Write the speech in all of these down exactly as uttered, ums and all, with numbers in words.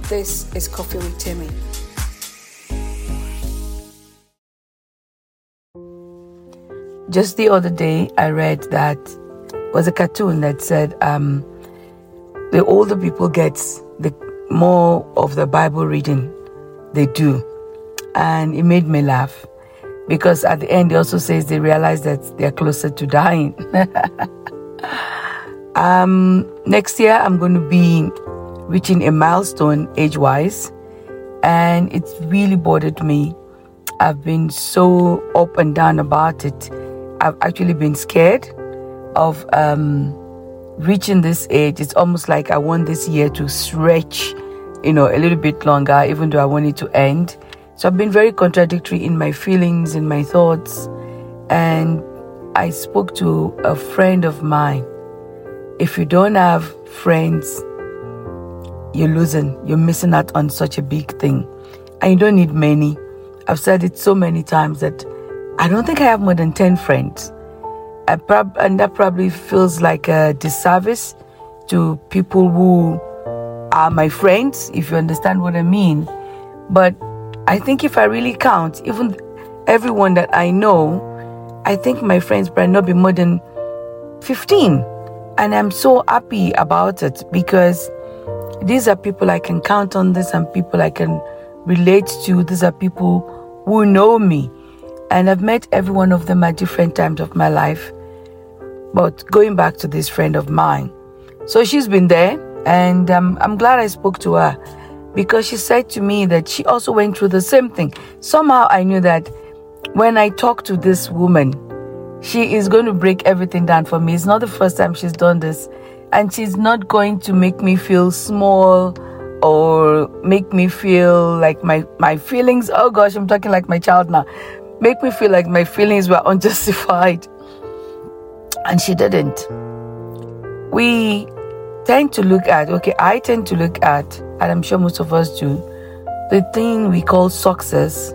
This is Coffee with Timmy. Just the other day, I read that was a cartoon that said um, the older people get, the more of the Bible reading they do. And it made me laugh because at the end, it also says they realize that they're closer to dying. um, next year, I'm going to be reaching a milestone age-wise, and it's really bothered me. I've been so up and down about it. I've actually been scared of um, reaching this age. It's almost like I want this year to stretch, you know, a little bit longer, even though I want it to end. So I've been very contradictory in my feelings, in my thoughts. And I spoke to a friend of mine. If you don't have friends, you're losing. You're missing out on such a big thing. And you don't need many. I've said it so many times that I don't think I have more than ten friends. I prob- and that probably feels like a disservice to people who are my friends, if you understand what I mean. But I think if I really count, even everyone that I know, I think my friends might not be more than fifteen. And I'm so happy about it because these are people I can count on, this and people I can relate to. These are people who know me. And I've met every one of them at different times of my life. But going back to this friend of mine. So she's been there, and um, I'm glad I spoke to her because she said to me that she also went through the same thing. Somehow I knew that when I talk to this woman, she is going to break everything down for me. It's not the first time she's done this. And she's not going to make me feel small or make me feel like my, my feelings, oh gosh, I'm talking like my child now. Make me feel like my feelings were unjustified. And she didn't. We tend to look at, okay, I tend to look at, and I'm sure most of us do, the thing we call success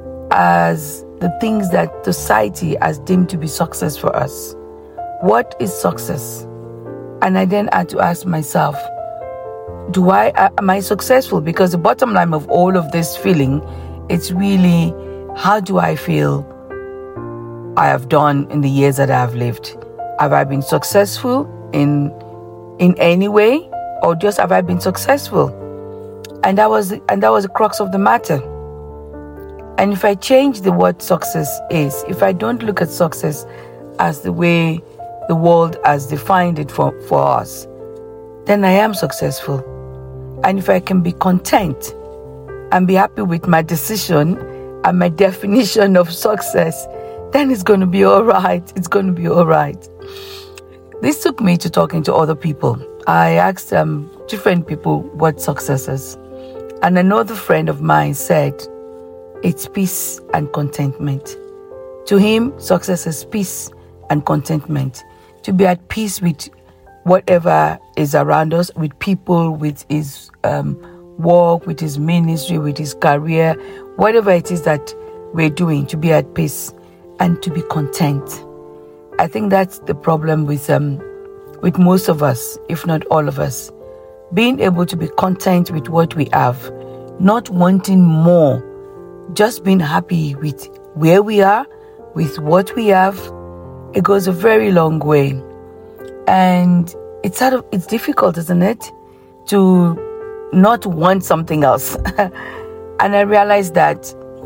as the things that society has deemed to be success for us. What is success? And I then had to ask myself, do I, am I successful? Because the bottom line of all of this feeling, it's really, how do I feel I have done in the years that I have lived? Have I been successful in in any way, or just have I been successful? And that was and that was the crux of the matter. And if I change the word success is, if I don't look at success as the way the world has defined it for, for us, then I am successful. And if I can be content and be happy with my decision and my definition of success, then it's going to be all right. It's going to be all right. This took me to talking to other people. I asked um, different people what success is. And another friend of mine said, it's peace and contentment. To him, success is peace and contentment. To be at peace with whatever is around us, with people, with his um, work, with his ministry, with his career, whatever it is that we're doing, to be at peace and to be content. I think that's the problem with um, with most of us, if not all of us. Being able to be content with what we have, not wanting more, just being happy with where we are, with what we have, it goes a very long way. And it's sort of, it's difficult, isn't it, to not want something else. And I realized that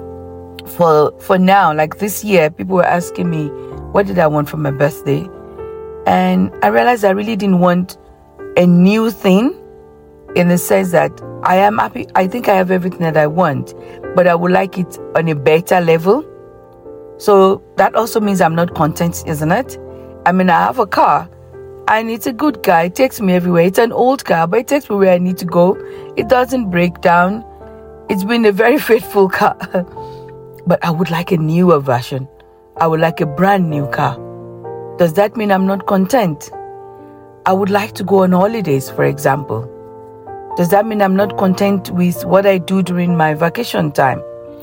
for for now, like this year, people were asking me, what did I want for my birthday? And I realized I really didn't want a new thing, in the sense that I am happy. I think I have everything that I want, but I would like it on a better level. So that also means I'm not content, isn't it? I mean, I have a car and it's a good car. It takes me everywhere. It's an old car, but it takes me where I need to go. It doesn't break down. It's been a very faithful car. But I would like a newer version. I would like a brand new car. Does that mean I'm not content? I would like to go on holidays, for example. Does that mean I'm not content with what I do during my vacation time?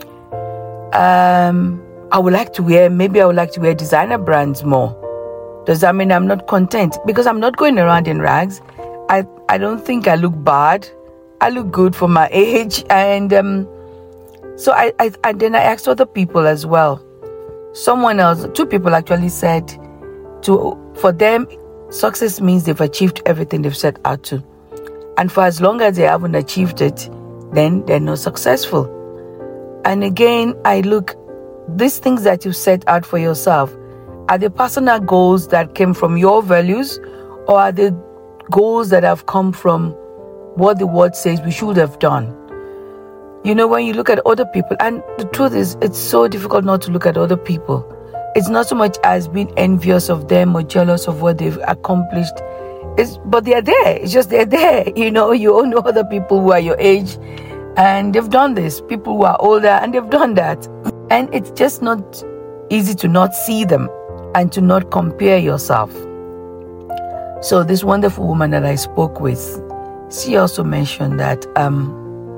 Um, I would like to wear, maybe I would like to wear designer brands more. Does that mean I'm not content? Because I'm not going around in rags. I, I don't think I look bad I look good for my age. And um, so I, I, and then I asked other people as well. Someone else, two people actually said, to for them, success means they've achieved everything they've set out to. And for as long as they haven't achieved it, then they're not successful. And again, I look, these things that you set out for yourself, are they personal goals that came from your values, or are they goals that have come from what the word says we should have done? You know, when you look at other people, and the truth is, it's so difficult not to look at other people. It's not so much as being envious of them or jealous of what they've accomplished. It's, but they're there. It's just they're there. You know, you all know other people who are your age and they've done this. People who are older and they've done that. And it's just not easy to not see them and to not compare yourself. So this wonderful woman that I spoke with, she also mentioned that um,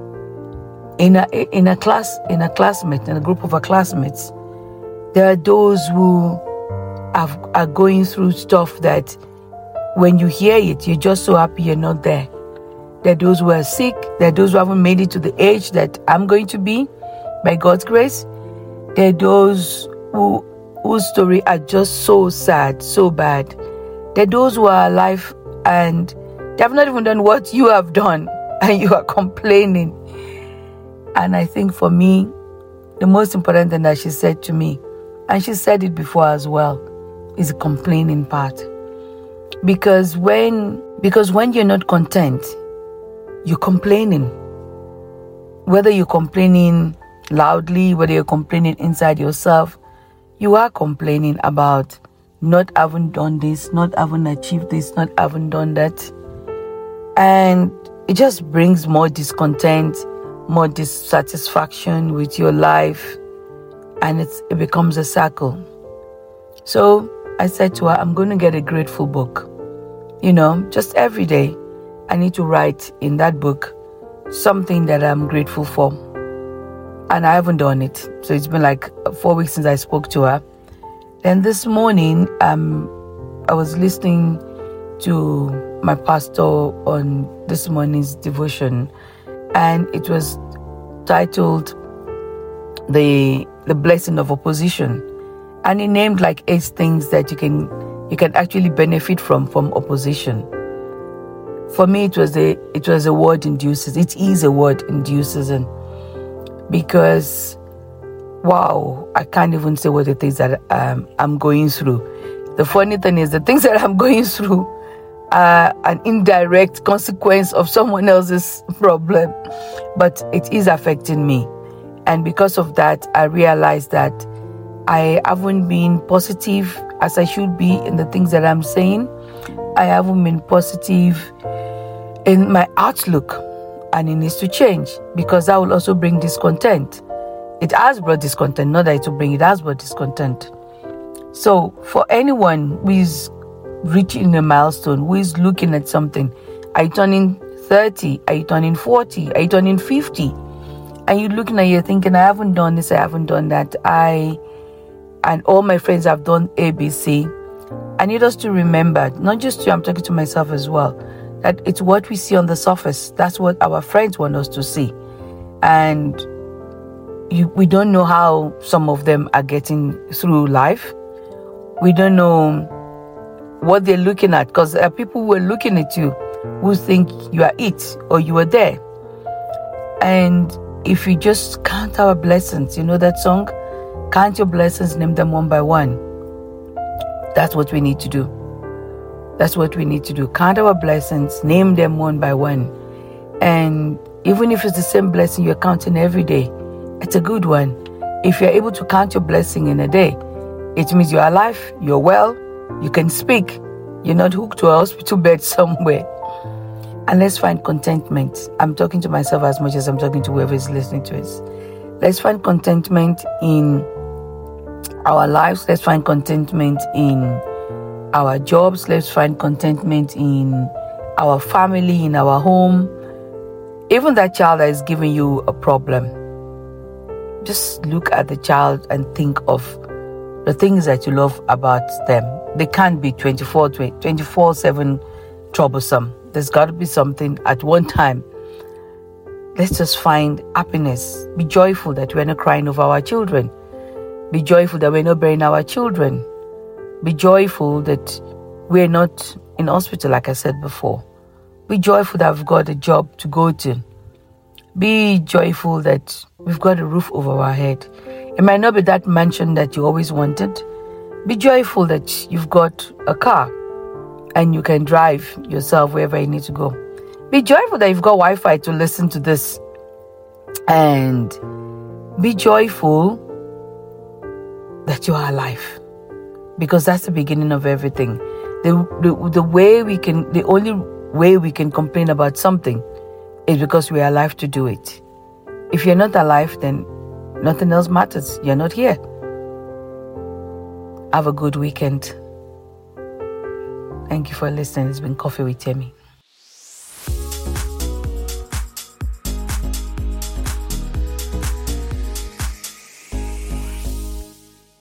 in a in a class in a classmate in a group of her classmates, there are those who have, are going through stuff that when you hear it, you're just so happy you're not there. There are those who are sick. There are those who haven't made it to the age that I'm going to be, by God's grace. There are those who whose story are just so sad, so bad. There are those who are alive and they have not even done what you have done, and you are complaining. And I think for me, the most important thing that she said to me, and she said it before as well, is the complaining part. Because when because when you're not content, you're complaining. Whether you're complaining loudly, whether you're complaining inside yourself, you are complaining about not having done this, not having achieved this, not having done that. And it just brings more discontent, more dissatisfaction with your life, and it's, it becomes a circle. So I said to her, I'm going to get a grateful book. You know, just every day, I need to write in that book something that I'm grateful for. And I haven't done it. So it's been like four weeks since I spoke to her. Then this morning, um, I was listening to my pastor on this morning's devotion, and it was titled the the blessing of opposition, and he named like eight things that you can you can actually benefit from from opposition. For me, it was a it was a word induces. It is a word induces, and because wow, I can't even say what it is that um, I'm going through. The funny thing is, the things that I'm going through are an indirect consequence of someone else's problem, but it is affecting me. And because of that, I realized that I haven't been positive as I should be in the things that I'm saying. I haven't been positive in my outlook, and it needs to change, because that will also bring discontent. It has brought discontent, not that it will bring, it has brought discontent. So for anyone who is reaching a milestone, who is looking at something, are you turning thirty? Are you turning forty? Are you turning fifty? And you're looking at you thinking, I haven't done this, I haven't done that. I and all my friends have done A B C. I need us to remember, not just you, I'm talking to myself as well, that it's what we see on the surface. That's what our friends want us to see. And you, we don't know how some of them are getting through life. We don't know what they're looking at, because there are people who are looking at you who think you are it or you are there. And if you just count our blessings, you know that song? Count your blessings, name them one by one. That's what we need to do. That's what we need to do. Count our blessings, name them one by one. And even if it's the same blessing you're counting every day, it's a good one. If you're able to count your blessing in a day, it means you're alive, you're well, you can speak, you're not hooked to a hospital bed somewhere. And let's find contentment. I'm talking to myself as much as I'm talking to whoever is listening to us. Let's find contentment in our lives. Let's find contentment in our jobs. Let's find contentment in our family, in our home. Even that child that is giving you a problem, just look at the child and think of the things that you love about them. They can't be twenty-four seven troublesome. There's got to be something at one time let's just find happiness. Be joyful that we're not crying over our children. Be joyful that we're not burying our children. Be joyful that we're not in hospital, like I said before. Be joyful that we've got a job to go to. Be joyful that we've got a roof over our head. It might not be that mansion that you always wanted. Be joyful that you've got a car and you can drive yourself wherever you need to go. Be joyful that you've got Wi-Fi to listen to this. And be joyful that you are alive. Because that's the beginning of everything. The, the, the way we can, the only way we can complain about something is because we are alive to do it. If you're not alive, then nothing else matters. You're not here. Have a good weekend. Thank you for listening. It's been Coffee with Temi.